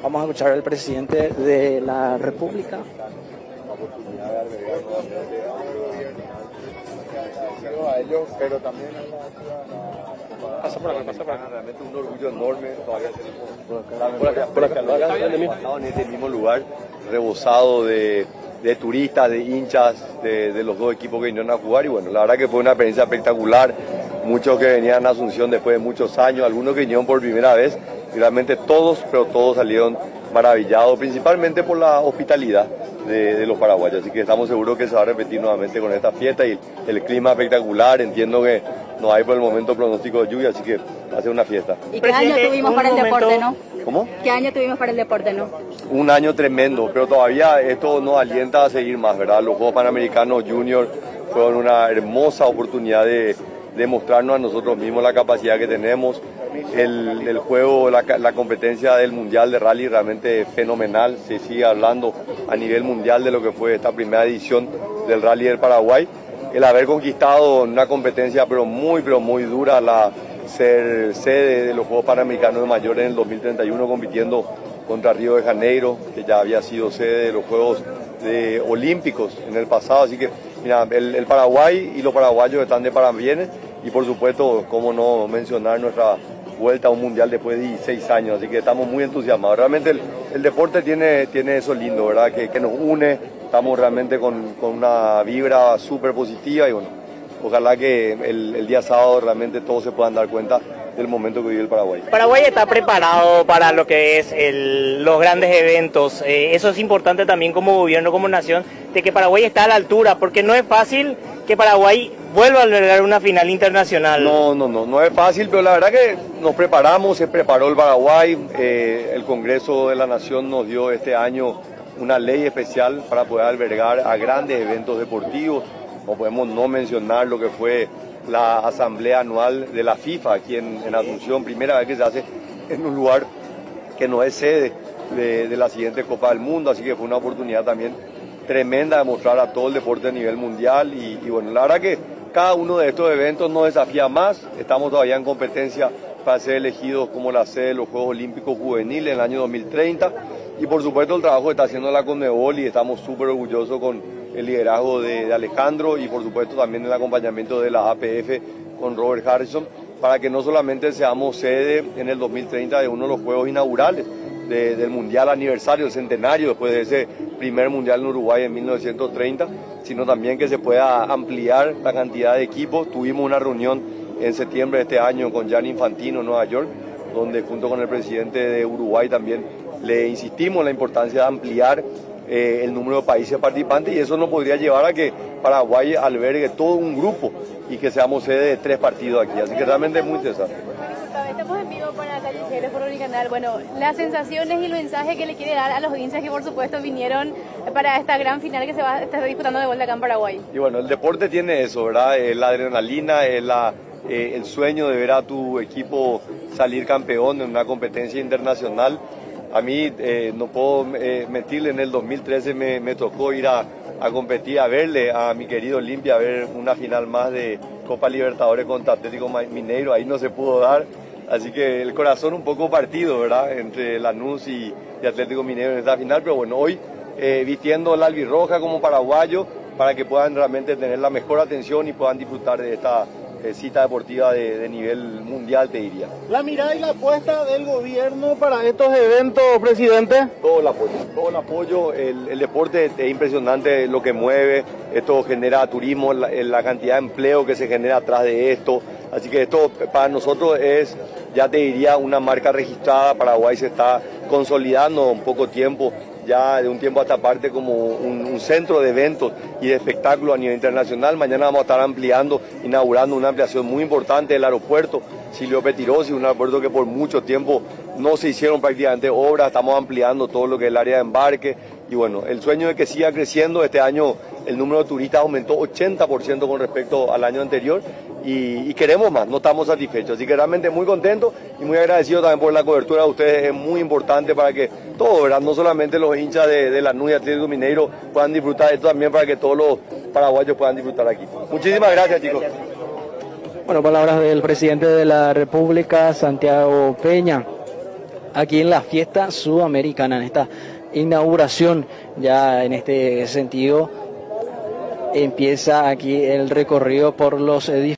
Vamos a escuchar al presidente de la República. A ellos, pero también a la ciudadana. Pasa por acá. Realmente un orgullo enorme. Todavía tenemos en este mismo lugar, rebosado de turistas, de hinchas, de los dos equipos que vinieron a jugar. Y bueno, la verdad que fue una experiencia espectacular. Muchos que venían a Asunción después de muchos años, algunos que vinieron por primera vez. Y realmente todos salieron maravillados, principalmente por la hospitalidad de los paraguayos. Así que estamos seguros que se va a repetir nuevamente con esta fiesta y el clima espectacular. Entiendo que no hay por el momento pronóstico de lluvia, así que va a ser una fiesta. ¿Y qué año tuvimos para el deporte, no? ¿Cómo? ¿Qué año tuvimos para el deporte, no? Un año tremendo, pero todavía esto nos alienta a seguir más, ¿verdad? Los Juegos Panamericanos Junior fueron una hermosa oportunidad de mostrarnos a nosotros mismos la capacidad que tenemos. El juego, la competencia del Mundial de Rally realmente fenomenal. Se sigue hablando a nivel mundial de lo que fue esta primera edición del Rally del Paraguay. El haber conquistado una competencia pero muy dura, ser sede de los Juegos Panamericanos de Mayores en el 2031, compitiendo contra Río de Janeiro, que ya había sido sede de los Juegos Olímpicos en el pasado. Así que mira, el Paraguay y los paraguayos están de parabienes, y por supuesto, cómo no mencionar nuestra vuelta a un mundial después de 16 años, así que estamos muy entusiasmados. Realmente el deporte tiene eso lindo, ¿verdad? Que nos une, estamos realmente con una vibra súper positiva, y bueno, ojalá que el día sábado realmente todos se puedan dar cuenta del momento que vive el Paraguay. Paraguay está preparado para lo que es los grandes eventos. Eso es importante también como gobierno, como nación, de que Paraguay está a la altura, porque no es fácil que Paraguay vuelva a albergar una final internacional. No es fácil, pero la verdad que nos preparamos, se preparó el Paraguay. El Congreso de la Nación nos dio este año una ley especial para poder albergar a grandes eventos deportivos. No podemos no mencionar lo que fue la asamblea anual de la FIFA aquí en Asunción, primera vez que se hace en un lugar que no es sede de la siguiente Copa del Mundo, así que fue una oportunidad también tremenda de mostrar a todo el deporte a nivel mundial, y bueno, la verdad que cada uno de estos eventos nos desafía más. Estamos todavía en competencia para ser elegidos como la sede de los Juegos Olímpicos Juveniles en el año 2030, y por supuesto el trabajo que está haciendo la Conmebol, y estamos súper orgullosos con el liderazgo de Alejandro, y por supuesto también el acompañamiento de la APF con Robert Harrison, para que no solamente seamos sede en el 2030 de uno de los Juegos inaugurales del Mundial aniversario, el centenario después de ese primer Mundial en Uruguay en 1930, sino también que se pueda ampliar la cantidad de equipos. Tuvimos una reunión en septiembre de este año con Gianni Infantino en Nueva York, donde junto con el presidente de Uruguay también le insistimos en la importancia de ampliar el número de países participantes, y eso nos podría llevar a que Paraguay albergue todo un grupo y que seamos sede de 3 partidos aquí, así que realmente es muy interesante. Estamos en vivo para Callejeros por Unicanal. Bueno, las sensaciones y el mensaje que le quiere dar a los hinchas que por supuesto vinieron para esta gran final que se va a estar disputando de vuelta acá en Paraguay. Y bueno, el deporte tiene eso, ¿verdad? La adrenalina, el sueño de ver a tu equipo salir campeón en una competencia internacional. A mí, no puedo mentirle, en el 2013 me tocó ir a competir, a verle a mi querido Olimpia, a ver una final más de Copa Libertadores contra Atlético Mineiro. Ahí no se pudo dar, así que el corazón un poco partido, ¿verdad?, entre Lanús y Atlético Mineiro en esta final. Pero bueno, hoy vistiendo la albirroja como paraguayo, para que puedan realmente tener la mejor atención y puedan disfrutar de esta cita deportiva de nivel mundial, te diría. La mirada y la apuesta del gobierno para estos eventos, presidente. Todo el apoyo, el deporte es impresionante lo que mueve, esto genera turismo, la cantidad de empleo que se genera atrás de esto, así que esto para nosotros es, ya te diría, una marca registrada. Paraguay se está consolidando en poco tiempo, ya de un tiempo a esta parte, como un centro de eventos y de espectáculos a nivel internacional. Mañana vamos a estar ampliando, inaugurando una ampliación muy importante del aeropuerto Silvio Pettirossi, un aeropuerto que por mucho tiempo no se hicieron prácticamente obras. Estamos ampliando todo lo que es el área de embarque, y bueno, el sueño de que siga creciendo. Este año el número de turistas aumentó 80% con respecto al año anterior, y queremos más, no estamos satisfechos, así que realmente muy contentos y muy agradecidos también por la cobertura de ustedes. Es muy importante para que todos, ¿verdad?, no solamente los hinchas de Lanús y Atlético Mineiro puedan disfrutar de esto, también para que todos los paraguayos puedan disfrutar aquí. Muchísimas gracias, chicos. Bueno, palabras del presidente de la República, Santiago Peña. aquí en la fiesta sudamericana, en esta inauguración. Ya en este sentido empieza aquí el recorrido por los edificios.